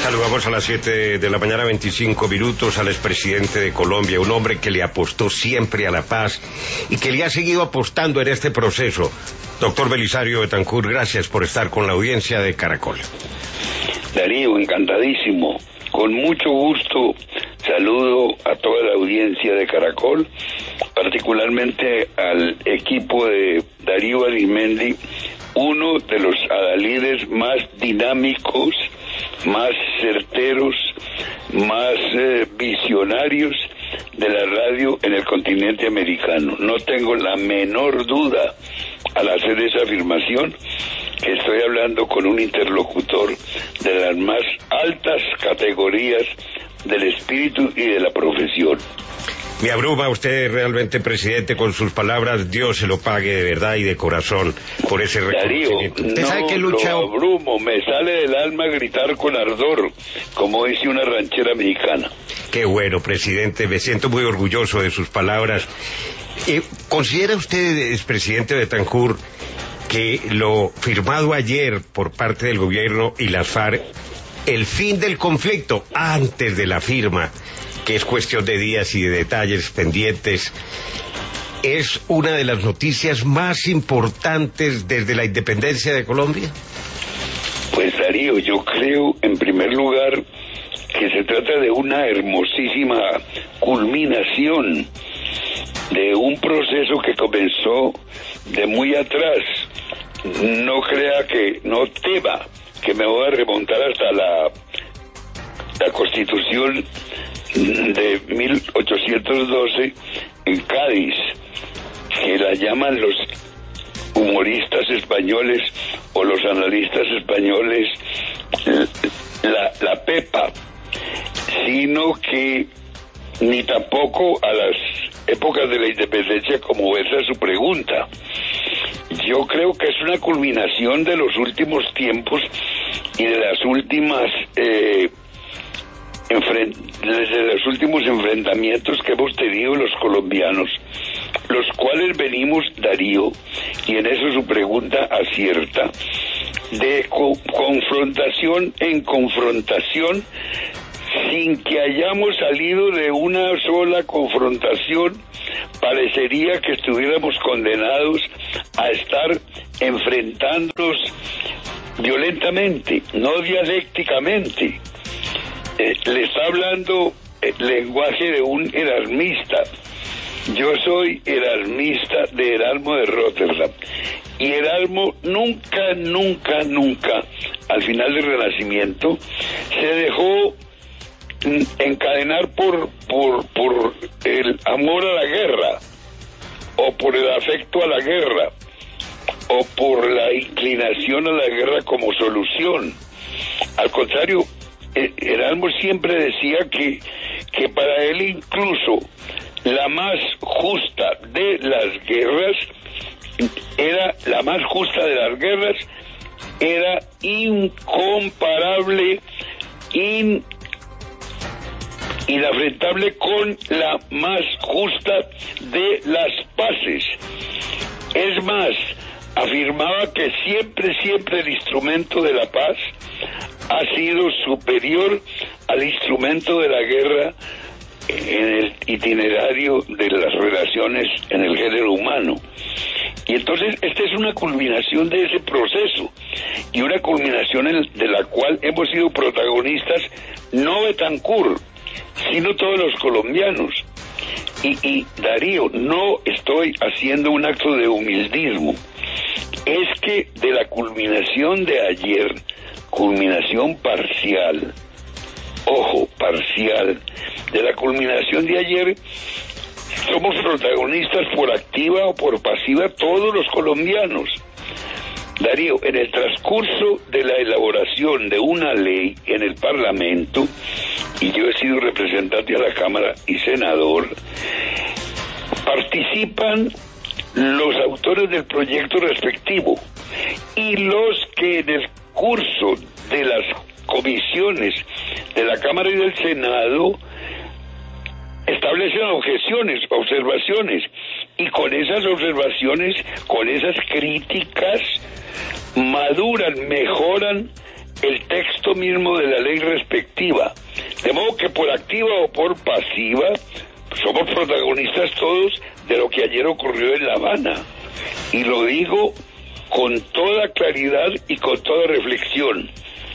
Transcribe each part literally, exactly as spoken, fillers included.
Saludamos a las siete de la mañana, veinticinco minutos, al expresidente de Colombia, un hombre que le apostó siempre a la paz y que le ha seguido apostando en este proceso. Doctor Belisario Betancur, gracias por estar con la audiencia de Caracol. Darío, encantadísimo. Con mucho gusto saludo a toda la audiencia de Caracol, particularmente al equipo de Darío Arizmendi, uno de los adalides más dinámicos, más certeros, más eh, visionarios de la radio en el continente americano. No tengo la menor duda al hacer esa afirmación que estoy hablando con un interlocutor de las más altas categorías del espíritu y de la profesión. Me abruma usted realmente, presidente, con sus palabras. Dios se lo pague de verdad y de corazón por ese reconocimiento. Darío, ¿Usted no sabe qué lucha? lo abrumo, me sale del alma gritar con ardor, como dice una ranchera mexicana. Qué bueno, presidente, me siento muy orgulloso de sus palabras. Eh, ¿Considera usted, expresidente Betancur, que lo firmado ayer por parte del gobierno y las FARC, el fin del conflicto antes de la firma, que es cuestión de días y de detalles pendientes, es una de las noticias más importantes desde la independencia de Colombia? Pues Darío, yo creo en primer lugar que se trata de una hermosísima culminación de un proceso que comenzó de muy atrás. No crea que, no tema que me voy a remontar hasta la, la Constitución de mil ochocientos doce en Cádiz, que la llaman los humoristas españoles o los analistas españoles la, la Pepa, sino que ni tampoco a las épocas de la independencia, como esa es su pregunta. Yo creo que es una culminación de los últimos tiempos y de las últimas eh, enfrent- desde los últimos enfrentamientos que hemos tenido los colombianos, los cuales venimos, Darío, y en eso su pregunta acierta, de co- confrontación en confrontación, sin que hayamos salido de una sola confrontación. Parecería que estuviéramos condenados a estar enfrentándonos violentamente, no dialécticamente. Eh, le está hablando el lenguaje de un erasmista. Yo soy erasmista de Erasmo de Rotterdam. Y Erasmo nunca, nunca, nunca, al final del Renacimiento, se dejó encadenar por, por, por el amor a la guerra, o por el afecto a la guerra, o por la inclinación a la guerra como solución. Al contrario, Erasmo siempre decía que, que para él incluso la más justa de las guerras era la más justa de las guerras era incomparable, in inafrentable con la más justa de las paces. Es más, afirmaba que siempre, siempre el instrumento de la paz ha sido superior al instrumento de la guerra en el itinerario de las relaciones en el género humano. Y entonces esta es una culminación de ese proceso, y una culminación en, de la cual hemos sido protagonistas, no Betancur, sino todos los colombianos. Y, y Darío, no estoy haciendo un acto de humildismo, es que de la culminación de ayer, culminación parcial, ojo, parcial, de la culminación de ayer, somos protagonistas por activa o por pasiva todos los colombianos. Darío, en el transcurso de la elaboración de una ley en el Parlamento, y yo he sido representante a la Cámara y senador, participan los autores del proyecto respectivo y los que en el curso de las comisiones de la Cámara y del Senado establecen objeciones, observaciones, y con esas observaciones, con esas críticas, maduran, mejoran el texto mismo de la ley respectiva. De modo que por activa o por pasiva, somos protagonistas todos de lo que ayer ocurrió en La Habana. Y lo digo con toda claridad y con toda reflexión.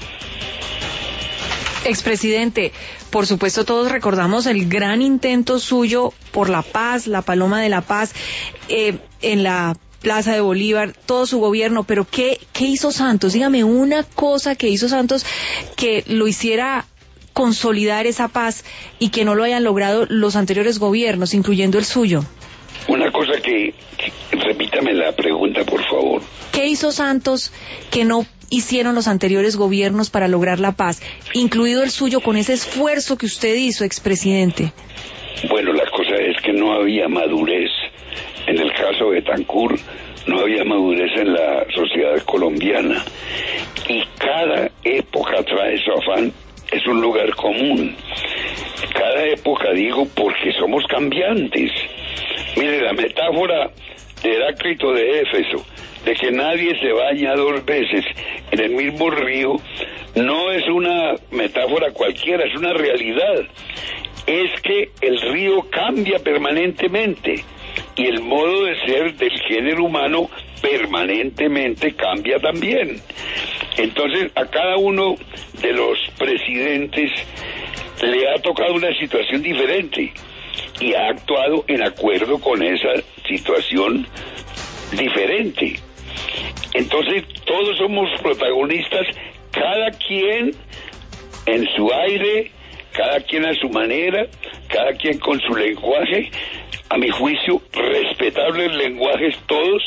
Expresidente, por supuesto todos recordamos el gran intento suyo por la paz, la Paloma de la Paz, eh, en la Plaza de Bolívar, todo su gobierno, pero ¿qué, qué hizo Santos? Dígame una cosa que hizo Santos que lo hiciera consolidar esa paz y que no lo hayan logrado los anteriores gobiernos, incluyendo el suyo. Una cosa que, que repítame la pregunta, por favor. ¿Qué hizo Santos que no hicieron los anteriores gobiernos para lograr la paz, incluido el suyo, con ese esfuerzo que usted hizo, expresidente? Bueno, la cosa es que no había madurez. En el caso de Betancur, no había madurez en la sociedad colombiana. Y cada época trae su afán, es un lugar común. Cada época, digo, porque somos cambiantes. Mire, la metáfora de Heráclito de Éfeso, de que nadie se baña dos veces en el mismo río, no es una metáfora cualquiera, es una realidad. Es que el río cambia permanentemente y el modo de ser del género humano permanentemente cambia también. Entonces, a cada uno de los presidentes le ha tocado una situación diferente y ha actuado en acuerdo con esa situación diferente. Entonces, todos somos protagonistas, cada quien en su aire, cada quien a su manera, cada quien con su lenguaje, a mi juicio, respetables lenguajes todos,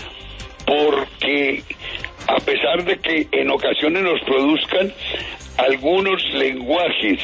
porque a pesar de que en ocasiones nos produzcan algunos lenguajes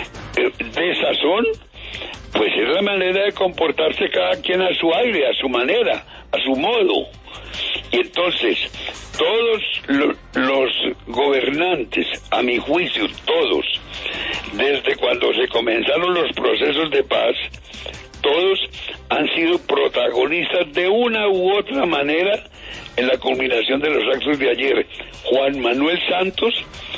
de sazón, pues es la manera de comportarse cada quien a su aire, a su manera, a su modo. Y entonces, todos lo, los gobernantes, a mi juicio, todos, desde cuando se comenzaron los procesos de paz, todos han sido protagonistas de una u otra manera en la culminación de los actos de ayer. Juan Manuel Santos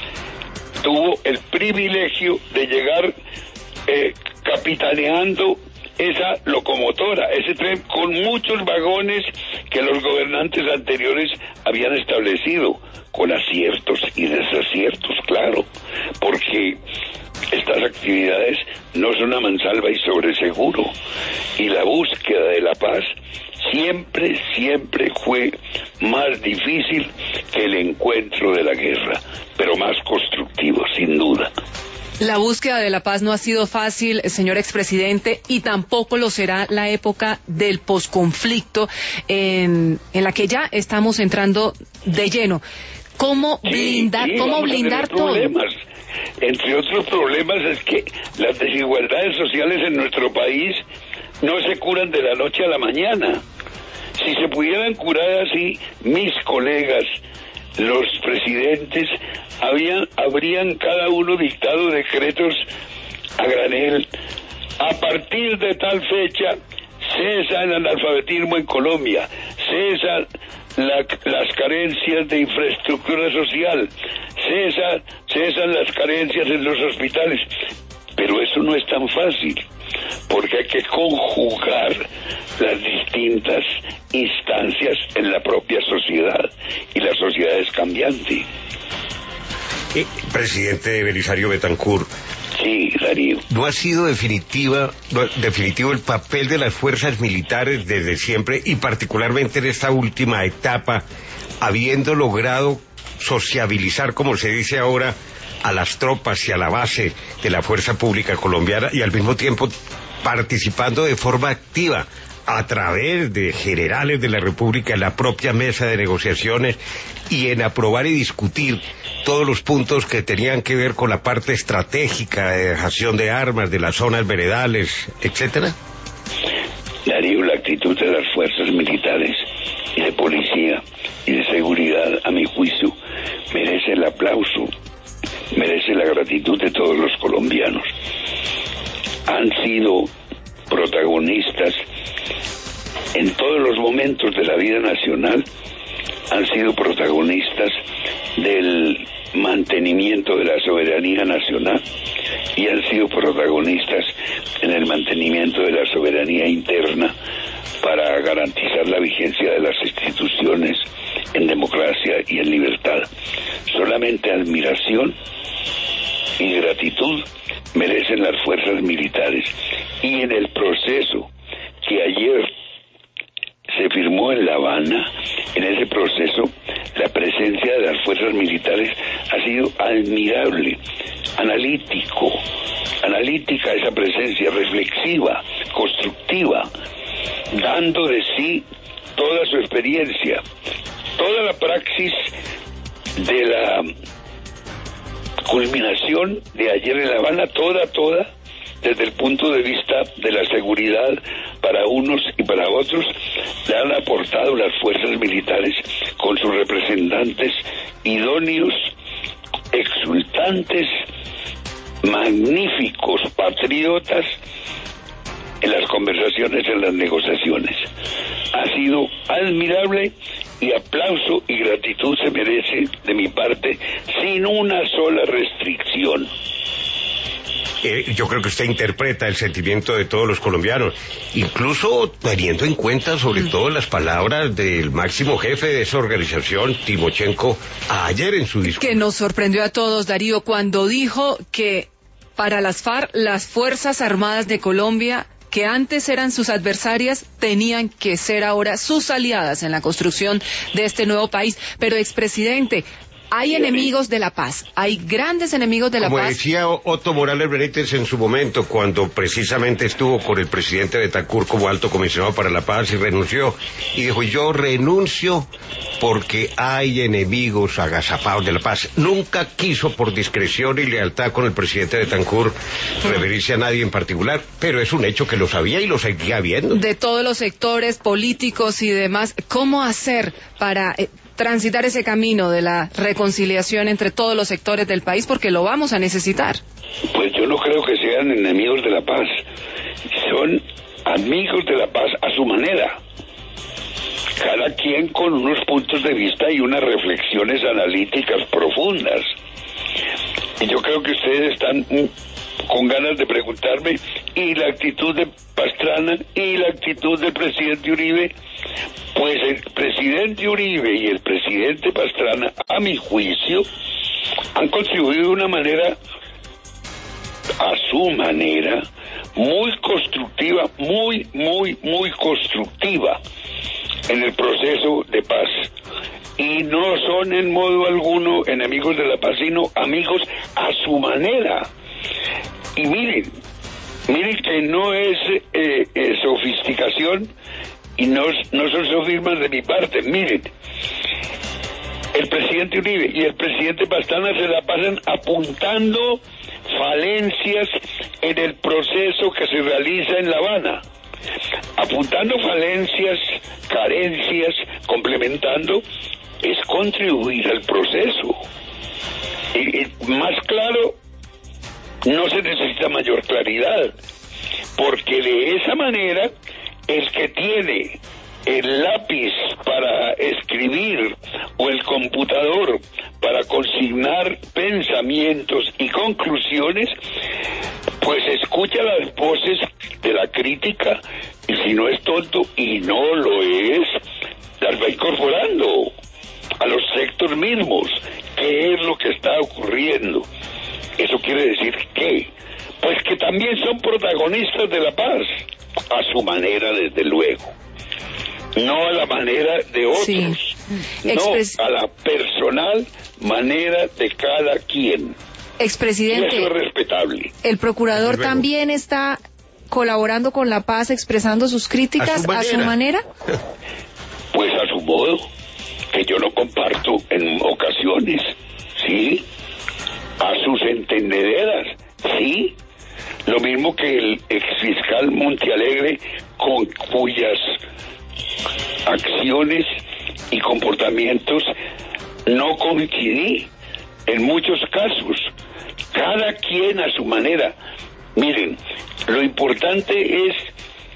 tuvo el privilegio de llegar eh, capitaneando esa locomotora, ese tren con muchos vagones que los gobernantes anteriores habían establecido, con aciertos y desaciertos, claro, porque estas actividades no son a mansalva y sobre seguro, y la búsqueda de la paz siempre, siempre fue más difícil que el encuentro de la guerra, pero más constructivo, sin duda. La búsqueda de la paz no ha sido fácil, señor expresidente, y tampoco lo será la época del posconflicto en, en la que ya estamos entrando de lleno. ¿Cómo blindar, sí, sí, cómo blindar todo? Problemas. Entre otros problemas es que las desigualdades sociales en nuestro país no se curan de la noche a la mañana. Si se pudieran curar así, mis colegas, los presidentes, habían, habrían cada uno dictado decretos a granel. A partir de tal fecha, cesa el analfabetismo en Colombia, cesa la, las carencias de infraestructura social, cesa, cesan las carencias en los hospitales. Pero eso no es tan fácil, porque hay que conjugar las distintas instancias en la propia sociedad, y la sociedad es cambiante. Eh, presidente Belisario Betancur. Sí, Darío. ¿No ha sido definitiva, no, definitivo el papel de las fuerzas militares desde siempre, y particularmente en esta última etapa, habiendo logrado sociabilizar, como se dice ahora, a las tropas y a la base de la fuerza pública colombiana, y al mismo tiempo participando de forma activa a través de generales de la República en la propia mesa de negociaciones y en aprobar y discutir todos los puntos que tenían que ver con la parte estratégica de dejación de armas, de las zonas veredales, etcétera? Darío, la actitud de las fuerzas militares y de policía y de seguridad, a mi juicio, merece el aplauso, merece la gratitud de todos los colombianos. Han sido protagonistas en todos los momentos de la vida nacional, han sido protagonistas del mantenimiento de la soberanía nacional y han sido protagonistas en el mantenimiento de la soberanía interna para garantizar la vigencia de las instituciones en democracia y en libertad. Solamente admiración y gratitud merecen las fuerzas militares, y en el proceso que ayer se firmó en La Habana, en ese proceso la presencia de las fuerzas militares ha sido admirable, analítico, analítica esa presencia, reflexiva, constructiva, dando de sí toda su experiencia, toda la praxis de la culminación de ayer en La Habana, toda, toda, desde el punto de vista de la seguridad para unos y para otros, le han aportado las fuerzas militares con sus representantes idóneos, exultantes, magníficos, patriotas, en las conversaciones, en las negociaciones. Ha sido admirable y aplauso y gratitud se merece de mi parte sin una sola restricción. Eh, yo creo que usted interpreta el sentimiento de todos los colombianos, incluso teniendo en cuenta sobre mm. todo las palabras del máximo jefe de esa organización, Timochenko, ayer en su discurso. Que nos sorprendió a todos, Darío, cuando dijo que para las FARC, las Fuerzas Armadas de Colombia, que antes eran sus adversarias, tenían que ser ahora sus aliadas en la construcción de este nuevo país. Pero, expresidente, hay enemigos de la paz, hay grandes enemigos de la Como paz. Como decía Otto Morales Benítez en su momento, cuando precisamente estuvo con el presidente Betancur como alto comisionado para la paz y renunció, y dijo, yo renuncio porque hay enemigos agazapados de la paz. Nunca quiso, por discreción y lealtad con el presidente Betancur, referirse a nadie en particular, pero es un hecho que lo sabía y lo seguía viendo. De todos los sectores políticos y demás, ¿cómo hacer para Eh, transitar ese camino de la reconciliación entre todos los sectores del país, porque lo vamos a necesitar? Pues yo no creo que sean enemigos de la paz, son amigos de la paz a su manera, cada quien con unos puntos de vista y unas reflexiones analíticas profundas. Y yo creo que ustedes están con ganas de preguntarme, ¿y la actitud de Pastrana y la actitud del presidente Uribe? Pues el presidente Uribe y el presidente Pastrana, a mi juicio, han contribuido de una manera, a su manera, muy constructiva, muy, muy, muy constructiva en el proceso de paz. Y no son en modo alguno enemigos de la paz, sino amigos a su manera. Y miren, miren que no es eh, eh, sofisticación y no, no son sofismas de mi parte. Miren, el presidente Uribe y el presidente Pastrana se la pasan apuntando falencias en el proceso que se realiza en La Habana, apuntando falencias, carencias, complementando, es contribuir al proceso. Y, y más claro, no se necesita mayor claridad, porque de esa manera el que tiene el lápiz para escribir o el computador para consignar pensamientos y conclusiones, pues escucha las voces de la crítica y si no es tonto, y no lo es, las va incorporando a los sectores mismos. ¿Qué es lo que está ocurriendo? Eso quiere decir que, pues que también son protagonistas de la paz, a su manera, desde luego, no a la manera de otros, sí. Expres... no a la personal manera de cada quien. Expresidente, y eso es respetable. El procurador también está colaborando con la paz, expresando sus críticas a su manera. ¿A su manera? Pues a su modo, que yo no comparto en ocasiones, sí. A sus entendederas, sí. Lo mismo que el exfiscal Montealegre, con cuyas acciones y comportamientos no coincidí en muchos casos. Cada quien a su manera. Miren, lo importante es,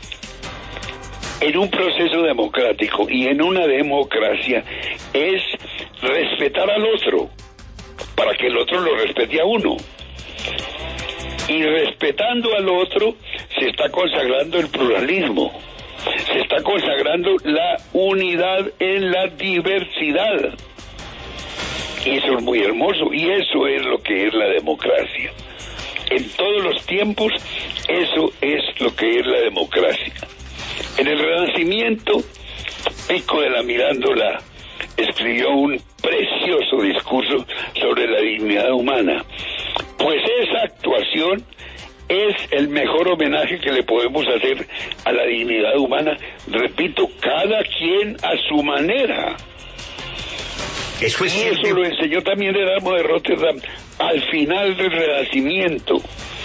en un proceso democrático y en una democracia, es respetar al otro. para que el otro lo respete a uno. Y respetando al otro se está consagrando el pluralismo, se está consagrando la unidad en la diversidad. Y eso es muy hermoso, y eso es lo que es la democracia. En todos los tiempos, eso es lo que es la democracia. En el Renacimiento, Pico de la Mirandola escribió un precioso discurso sobre la dignidad humana, pues esa actuación es el mejor homenaje que le podemos hacer a la dignidad humana. Repito, cada quien a su manera. Eso es y eso cierto. Lo enseñó también Erasmo de Rotterdam al final del Renacimiento.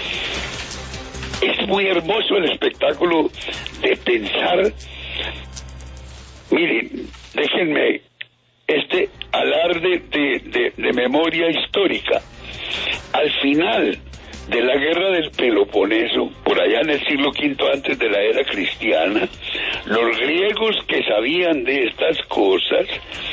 Es muy hermoso el espectáculo de pensar. Miren, déjenme este alarde de, de, de memoria histórica. Al final de la guerra del Peloponeso, por allá en el siglo quinto antes de la era cristiana, los griegos que sabían de estas cosas,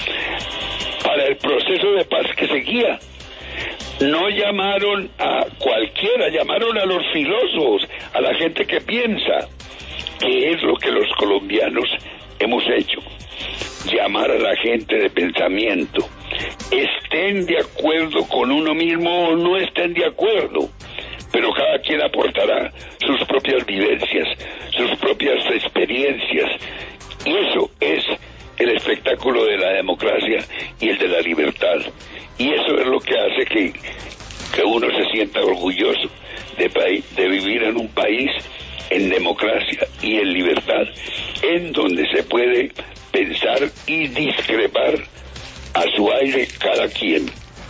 para el proceso de paz que seguía, no llamaron a cualquiera, llamaron a los filósofos, a la gente que piensa, que es lo que los colombianos hemos hecho. Llamar a la gente de pensamiento, estén de acuerdo con uno mismo o no estén de acuerdo, pero cada quien aportará sus propias vivencias, sus propias experiencias, y eso es el espectáculo de la democracia y el de la libertad, y eso es lo que hace que, que uno se sienta orgulloso de, de vivir en un país en democracia y en libertad, en donde se puede pensar y discrepar a su aire cada quien.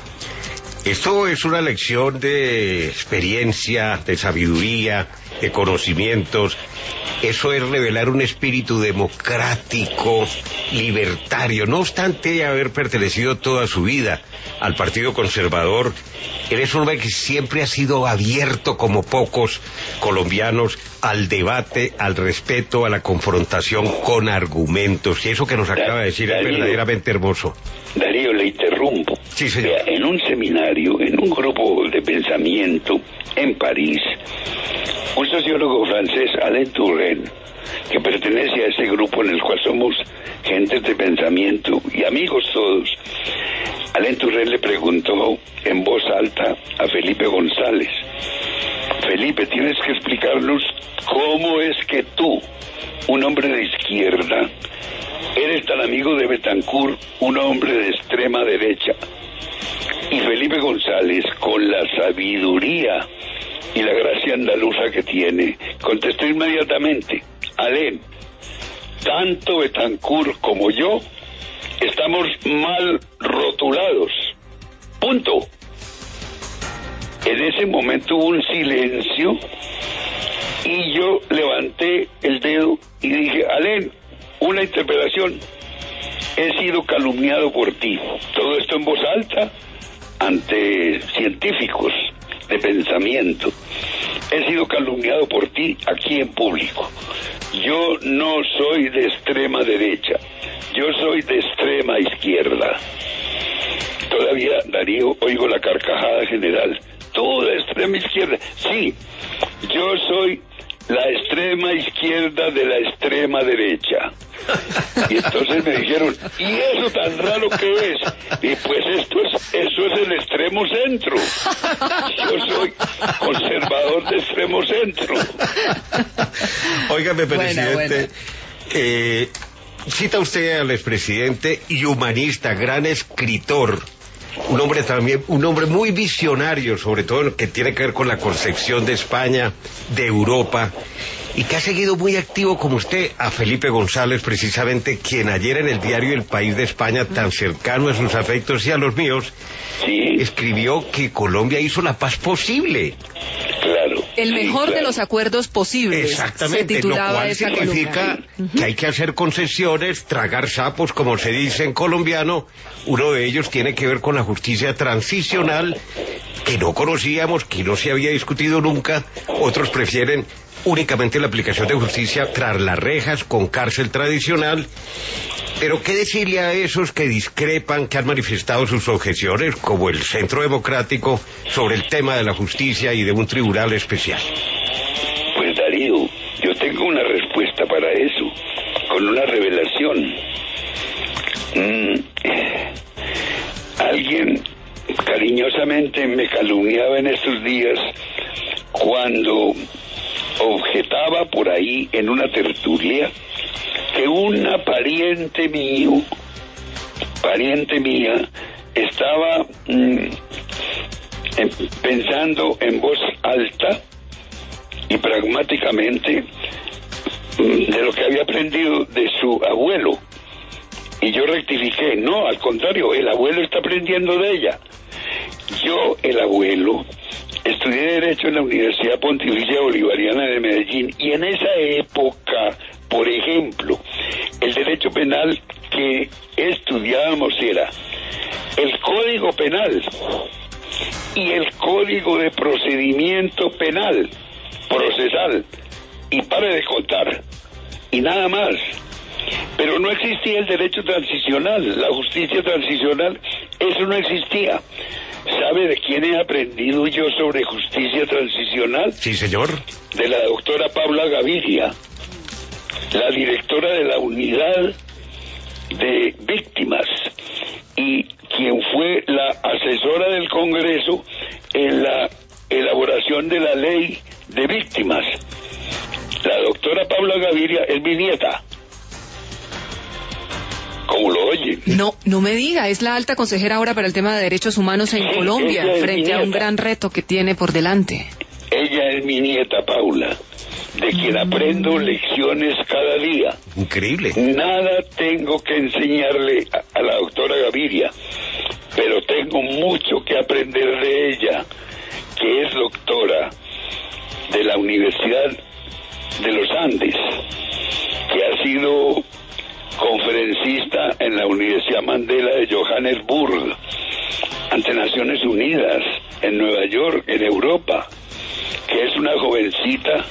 Esto es una lección de experiencia, de sabiduría, de conocimientos. Eso es revelar un espíritu democrático, libertario. No obstante haber pertenecido toda su vida al Partido Conservador, eres un hombre que siempre ha sido abierto, como pocos colombianos, al debate, al respeto, a la confrontación con argumentos. Y eso que nos acaba de decir es verdaderamente hermoso. Darío, le interrumpo. Sí, señor. Vea, en un seminario, en un grupo de pensamiento en París, un sociólogo francés, Alain Touraine, que pertenece a ese grupo en el cual somos gente de pensamiento y amigos todos, Alain Touraine le preguntó en voz alta a Felipe González: Felipe, tienes que explicarnos cómo es que tú, un hombre de izquierda, eres tan amigo de Betancourt, un hombre de extrema derecha. Y Felipe González, con la sabiduría y la gracia andaluza que tiene, contestó inmediatamente: Alain, tanto Betancourt como yo estamos mal rotulados. Punto. En ese momento hubo un silencio y yo levanté el dedo y dije: Alain, una interpelación. He sido calumniado por ti. Todo esto en voz alta ante científicos de pensamiento. He sido calumniado por ti aquí en público. Yo no soy de extrema derecha, yo soy de extrema izquierda. Todavía, Darío, oigo la carcajada general. Tú de extrema izquierda. Sí, yo soy la extrema izquierda de la extrema derecha. Y entonces me dijeron: ¿y eso tan raro que es? Y pues esto es, eso es el extremo centro. Yo soy conservador de extremo centro. Óigame, presidente, Buena, buena. Eh, cita usted al expresidente y humanista, gran escritor, un hombre también, un hombre muy visionario, sobre todo en lo que tiene que ver con la concepción de España, de Europa, y que ha seguido muy activo como usted a Felipe González, precisamente, quien ayer en el diario El País de España, tan cercano a sus afectos y a los míos, sí, escribió que Colombia hizo la paz posible. Claro. El sí, mejor claro. de los acuerdos posibles. Exactamente, se lo titulaba cual esa significa columna. que hay que hacer concesiones, tragar sapos, como se dice en colombiano. Uno de ellos tiene que ver con la justicia transicional, que no conocíamos, que no se había discutido nunca. Otros prefieren únicamente la aplicación de justicia tras las rejas, con cárcel tradicional. Pero ¿qué decirle a esos que discrepan, que han manifestado sus objeciones, como el Centro Democrático, sobre el tema de la justicia y de un tribunal especial? Pues Darío, yo tengo una respuesta para eso, con una revelación. Mm, alguien cariñosamente me calumniaba en estos días cuando objetaba por ahí en una tertulia que una pariente mío, pariente mía, estaba mmm, en, pensando en voz alta y pragmáticamente mmm, de lo que había aprendido de su abuelo. Y yo rectifiqué, no, al contrario, el abuelo está aprendiendo de ella. Yo, el abuelo, estudié Derecho en la Universidad Pontificia Bolivariana de Medellín, y en esa época, por ejemplo, el derecho penal que estudiábamos era el Código Penal y el Código de Procedimiento Penal, procesal, y pare de contar, y nada más. Pero no existía el derecho transicional, la justicia transicional, eso no existía. ¿Sabe de quién he aprendido yo sobre justicia transicional? Sí, señor. De la doctora Paula Gaviria, la directora de la unidad de víctimas y quien fue la asesora del Congreso en la elaboración de la ley de víctimas. La doctora Paula Gaviria es mi nieta. ¿Cómo lo oye? No, no me diga, es la alta consejera ahora para el tema de derechos humanos en sí, Colombia, frente a un gran reto que tiene por delante. Ella es mi nieta, Paula, de quien mm. aprendo lecciones cada día. Increíble. Nada tengo que enseñarle a, a la doctora Gaviria, pero tengo mucho que aprender de ella, que es doctora de la Universidad de los Andes, que ha sido conferencista en la Universidad Mandela de Johannesburg, ante Naciones Unidas, en Nueva York, en Europa, que es una jovencita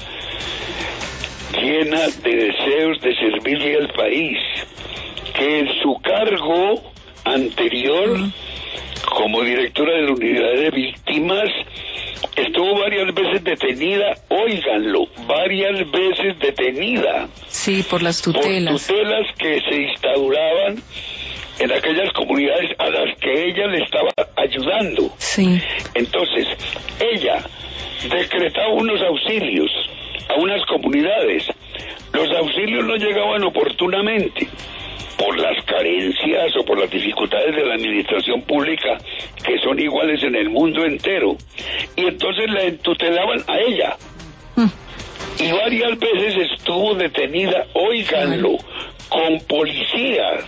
llena de deseos de servirle al país, que en su cargo anterior, como directora de la unidad de víctimas, estuvo varias veces detenida, óiganlo, varias veces detenida. Sí, por las tutelas. Por tutelas que se instauraban en aquellas comunidades a las que ella le estaba ayudando. Sí. Entonces, ella decretaba unos auxilios a unas comunidades. Los auxilios no llegaban oportunamente por las carencias o por las dificultades de la administración pública, que son iguales en el mundo entero, y entonces la entutelaban a ella, mm. y varias veces estuvo detenida, óiganlo, con policías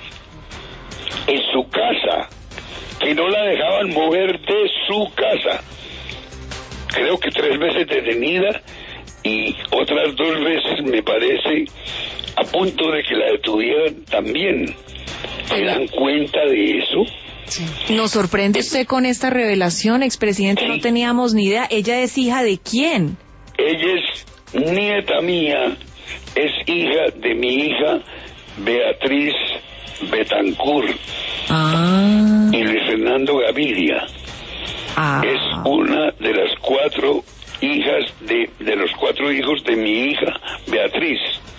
en su casa, que no la dejaban mover de su casa. Creo que tres veces detenida, y otras dos veces, me parece, a punto de que la detuvieran también. ¿Se dan cuenta de eso? Sí. ¿Nos sorprende usted con esta revelación, expresidente? Sí. No teníamos ni idea. ¿Ella es hija de quién? Ella es nieta mía, es hija de mi hija Beatriz Betancourt, ah. y Luis Fernando Gaviria. Ah. Es una de las cuatro hijas de, de los cuatro hijos de mi hija Beatriz,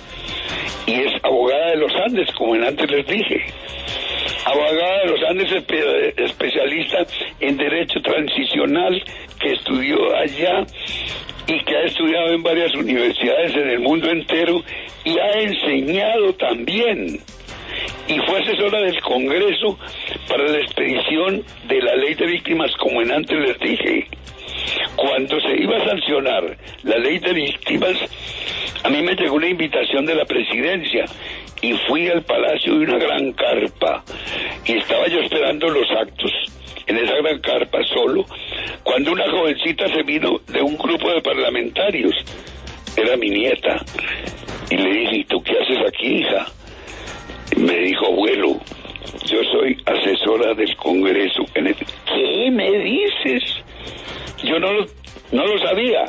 y es abogada de los Andes, como en antes les dije, abogada de los Andes, espe- especialista en derecho transicional, que estudió allá y que ha estudiado en varias universidades en el mundo entero y ha enseñado también, y fue asesora del Congreso para la expedición de la ley de víctimas, como en antes les dije. Cuando se iba a sancionar la ley de víctimas, a mí me llegó una invitación de la presidencia y fui al palacio de una gran carpa, y estaba yo esperando los actos en esa gran carpa solo, cuando una jovencita se vino de un grupo de parlamentarios, era mi nieta, y le dije, ¿y tú qué haces aquí, hija? Y me dijo, abuelo, yo soy asesora del Congreso. ¿Qué me dices? Yo no lo, no lo sabía,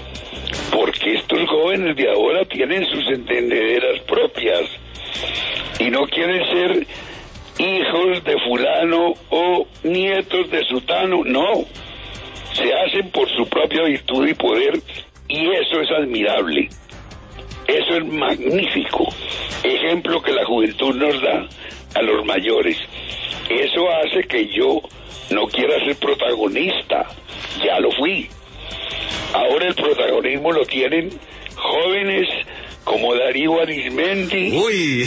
porque estos jóvenes de ahora tienen sus entendederas propias. y no quieren ser hijos de fulano o nietos de sutano, no, se hacen por su propia virtud y poder, y eso es admirable, eso es magnífico, ejemplo que la juventud nos da a los mayores. Eso hace que yo no quiera ser protagonista, ya lo fui. Ahora el protagonismo lo tienen jóvenes como Darío Arizmendi, Uy,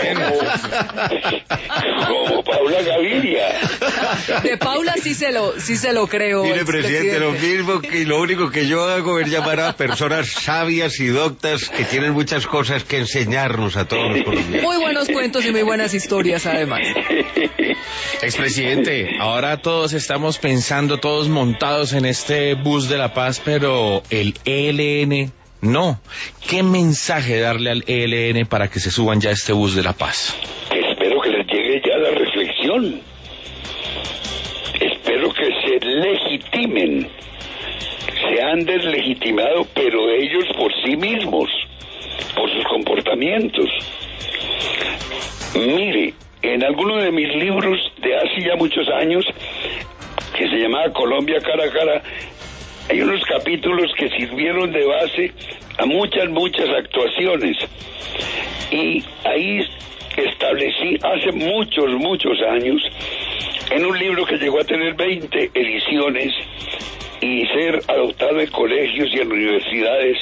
como, como Paula Gaviria. De Paula sí se lo, sí se lo creo. mire, presidente, presidente, lo mismo que lo único que yo hago es llamar a personas sabias y doctas que tienen muchas cosas que enseñarnos a todos los colombianos. Muy buenos cuentos y muy buenas historias, además. Expresidente, ahora todos estamos pensando, todos montados en este bus de la paz, pero el E L N no. ¿Qué mensaje darle al E L N para que se suban ya a este bus de la paz? Espero que les llegue ya la reflexión. Espero que se legitimen. Se han deslegitimado, pero ellos por sí mismos, por sus comportamientos. Mire, en alguno de mis libros de hace ya muchos años, que se llamaba Colombia cara a cara, hay unos capítulos que sirvieron de base a muchas, muchas actuaciones. Y ahí establecí hace muchos, muchos años, en un libro que llegó a tener veinte ediciones y ser adoptado en colegios y en universidades,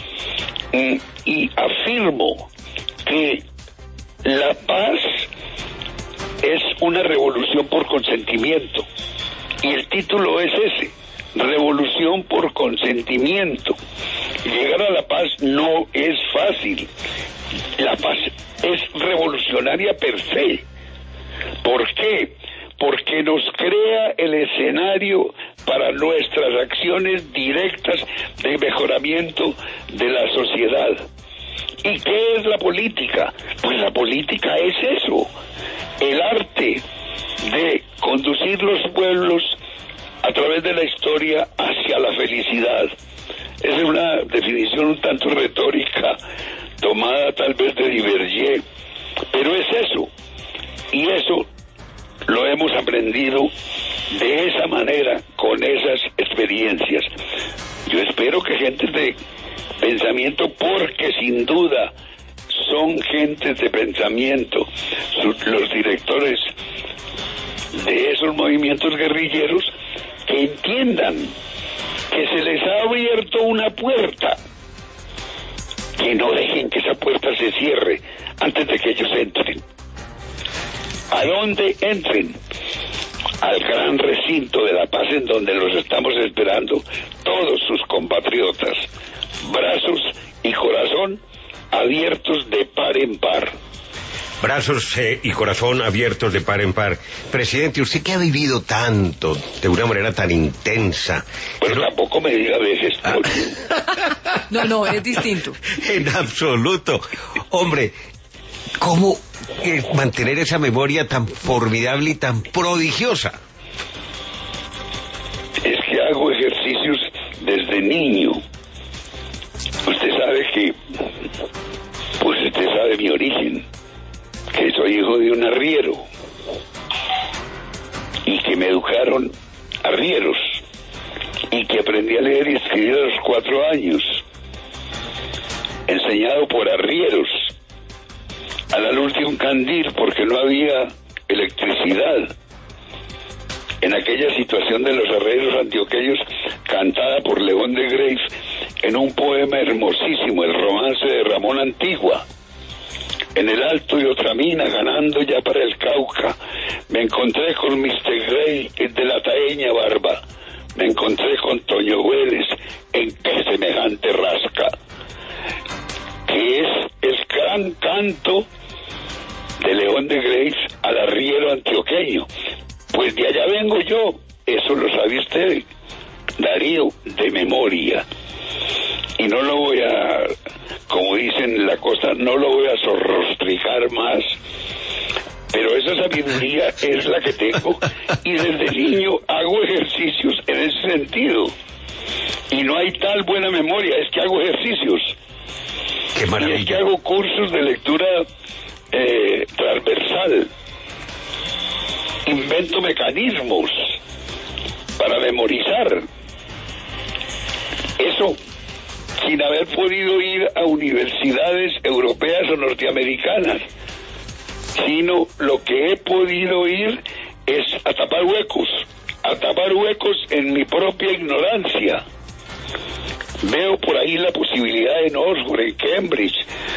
y afirmo que la paz es una revolución por consentimiento. Y el título es ese: revolución por consentimiento. Llegar a la paz no es fácil. La paz es revolucionaria per se. ¿Por qué? Porque nos crea el escenario para nuestras acciones directas de mejoramiento de la sociedad. ¿Y qué es la política? Pues la política es eso, el arte de conducir los pueblos a través de la historia hacia la felicidad. Esa es una definición un tanto retórica, tomada tal vez de Divergé, pero es eso, y eso lo hemos aprendido de esa manera, con esas experiencias. Yo espero que gentes de pensamiento, porque sin duda son gentes de pensamiento, los directores de esos movimientos guerrilleros, que entiendan que se les ha abierto una puerta, que no dejen que esa puerta se cierre antes de que ellos entren. ¿A dónde entren? Al gran recinto de la paz, en donde los estamos esperando todos sus compatriotas, brazos y corazón abiertos de par en par. Brazos eh, y corazón abiertos de par en par. Presidente, usted que ha vivido tanto, de una manera tan intensa... Pero pero... tampoco me diga a veces... Ah. No, no, es distinto. En absoluto. Hombre, ¿cómo eh, mantener esa memoria tan formidable y tan prodigiosa? Es que hago ejercicios desde niño. Usted sabe que... Pues usted sabe mi origen, que soy hijo de un arriero y que me educaron arrieros y que aprendí a leer y escribir a los cuatro años, enseñado por arrieros, a la luz de un candil, porque no había electricidad. En aquella situación de los arrieros antioqueños, cantada por León de Greiff en un poema hermosísimo, el romance de Ramón Antigua. En el Alto de Otramina, ganando ya para el Cauca, me encontré con mister Grey de la taeña barba, me encontré con Toño Vélez, en qué semejante rasca, que es el gran canto de León de Greiff al arriero antioqueño. Pues de allá vengo yo, eso lo sabe usted, Darío, de memoria. Y no lo voy a, como dicen en la costa, no lo voy a sorrostricar más, pero esa sabiduría es la que tengo, y desde niño hago ejercicios en ese sentido. Y no hay tal buena memoria, es que hago ejercicios. ¡Qué maravilla! Y es que hago cursos de lectura eh, transversal, invento mecanismos para memorizar. Eso sin haber podido ir a universidades europeas o norteamericanas, sino lo que he podido ir es a tapar huecos, a tapar huecos en mi propia ignorancia. Veo por ahí la posibilidad en Oxford, en Cambridge,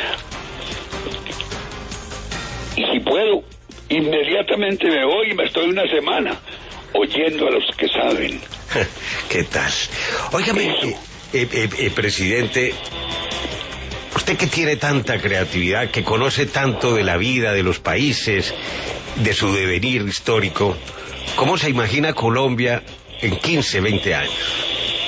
y si puedo, inmediatamente me voy y me estoy una semana oyendo a los que saben. ¿Qué tal? Óigame, eh, eh, eh, eh, presidente, usted que tiene tanta creatividad, que conoce tanto de la vida de los países, de su devenir histórico, ¿cómo se imagina Colombia en quince, veinte años?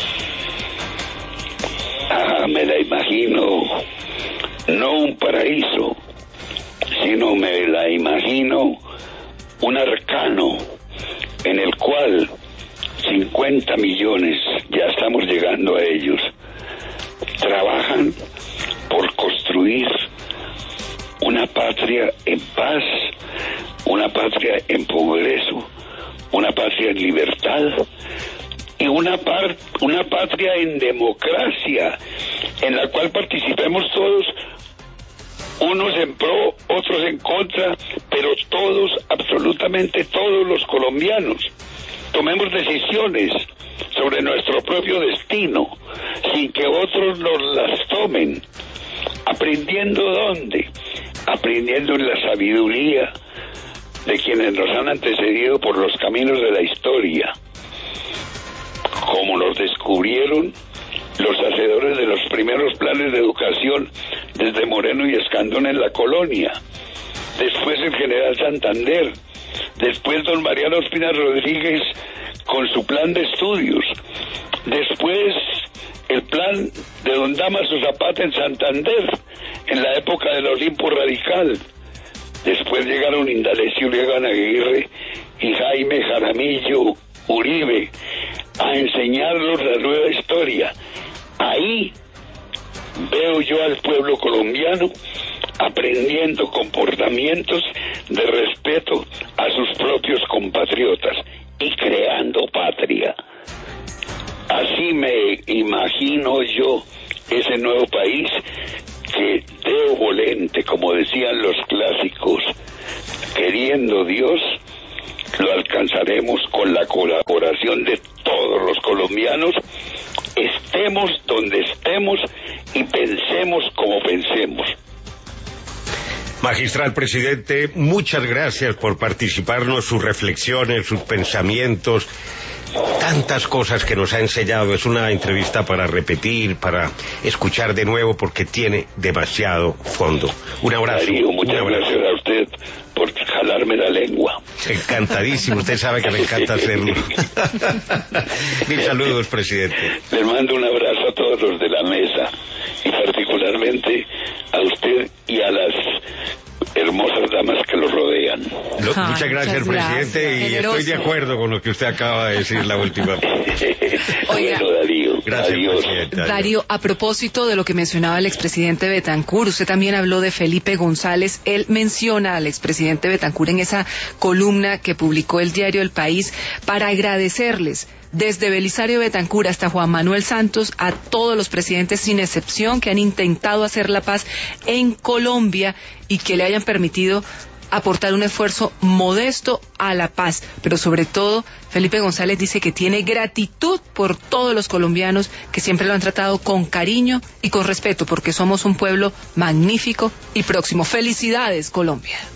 Ah, me la imagino, no un paraíso, sino me la imagino un arcano en el cual cincuenta millones, ya estamos llegando a ellos, trabajan por construir una patria en paz, una patria en progreso, una patria en libertad y una, par, una patria en democracia, en la cual participemos todos, unos en pro, otros en contra, pero todos, absolutamente todos los colombianos, tomemos decisiones sobre nuestro propio destino, sin que otros nos las tomen, aprendiendo dónde, aprendiendo en la sabiduría de quienes nos han antecedido por los caminos de la historia, como nos descubrieron los hacedores de los primeros planes de educación desde Moreno y Escandón en la colonia, después el general Santander, después don Mariano Ospina Rodríguez con su plan de estudios, después el plan de don Dámaso Zapata en Santander en la época del Olimpo Radical, después llegaron Indalecio Urriaga Aguirre y Jaime Jaramillo Uribe a enseñarnos la nueva historia. Ahí veo yo al pueblo colombiano aprendiendo comportamientos de respeto a sus propios compatriotas y creando patria. Así me imagino yo ese nuevo país que Deo volente, como decían los clásicos, queriendo Dios, lo alcanzaremos con la colaboración de todos los colombianos, estemos donde estemos y pensemos como pensemos. Magistral presidente, muchas gracias por participarnos, sus reflexiones, sus pensamientos, tantas cosas que nos ha enseñado. Es una entrevista para repetir, para escuchar de nuevo, porque tiene demasiado fondo. Un abrazo. Darío, muchas gracias a usted por jalarme la lengua. Encantadísimo, usted sabe que me encanta hacerlo. Mil saludos, presidente. Le mando un abrazo a todos los de la mesa y particularmente a usted y a las hermosas damas que lo rodean. Lo, ah, muchas gracias, muchas presidente, gracias. Y generoso. Estoy de acuerdo con lo que usted acaba de decir la última vez. Oiga, bueno, Darío, gracias, adiós. Darío, a propósito de lo que mencionaba el expresidente Betancur, usted también habló de Felipe González. Él menciona al expresidente Betancur en esa columna que publicó el diario El País para agradecerles desde Belisario Betancur hasta Juan Manuel Santos, a todos los presidentes sin excepción que han intentado hacer la paz en Colombia y que le hayan permitido aportar un esfuerzo modesto a la paz. Pero sobre todo, Felipe González dice que tiene gratitud por todos los colombianos que siempre lo han tratado con cariño y con respeto, porque somos un pueblo magnífico y próximo. ¡Felicidades, Colombia!